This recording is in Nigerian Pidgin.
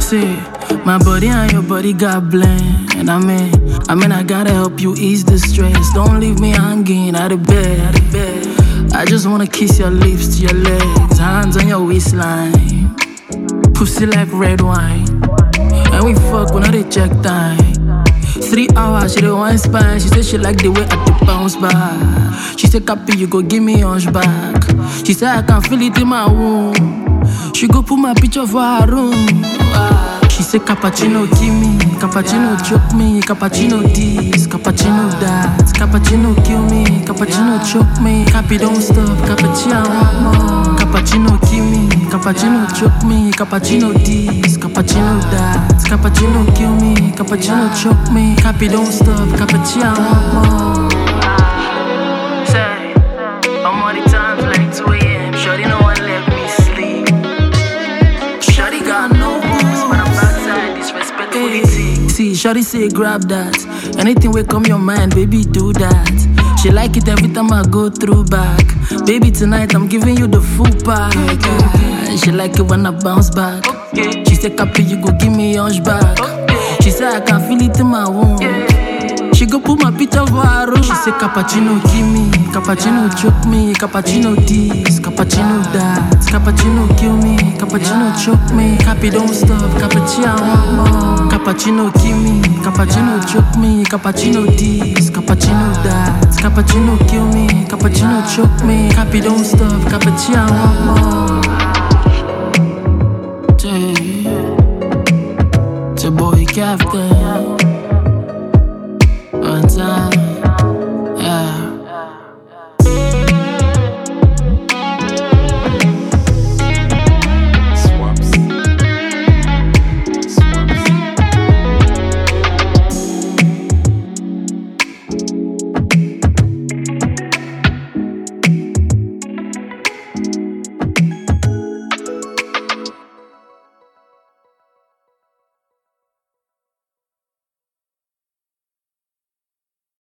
See, my body and your body got blend. I mean, I gotta help you ease the stress. Don't leave me hanging out of bed. I just wanna kiss your lips to your legs, hands on your waistline, pussy like red wine. And we fuck when I dey check time. 3 hours, she dey wine spine. She say she like the way I dey bounce back. She say, Cappy, you go give me hunchback. She say I can feel it in my womb. She go put my picture for her room. She say, Cappuccino, kill me. Cappuccino, choke me. Cappuccino, this. Cappuccino, that. Cappuccino, kill me. Cappuccino, choke me. Cappy, don't stop. Cappuccino, I want more. Cappuccino, kill me. Cappuccino, choke me. Cappuccino, this. Cappuccino, that. Cappuccino, kill me. Cappuccino, choke me. Cappy, don't stop. Cappuccino, I want more. Say, I'm all the times like 2 a.m. Shorty, no one let me sleep. Shorty got no booze, but I'm backside disrespectfully. See, Shorty say grab that. Anything will come your mind, baby, do that. She like it every time I go through back. Baby, tonight I'm giving you the full pack. She like it when I bounce back. She say, Cappy, you go give me hunchback. She say I can feel it in my womb. She go put my picture for her room. She say, Cappuccino, give me. Cappuccino, choke me. Cappuccino, this. Cappuccino, that. Cappuccino, kill me. Cappuccino, choke me. Cappy, don't stop. Cappuccino, I want more. Cappuccino, kill me. Cappuccino, choke me. Cappuccino, this. Cappuccino, that. Cappuccino, kill me. Cappuccino, choke me. Cappy, don't stop. Cappuccino, I want more. It's your boy Captain. One time.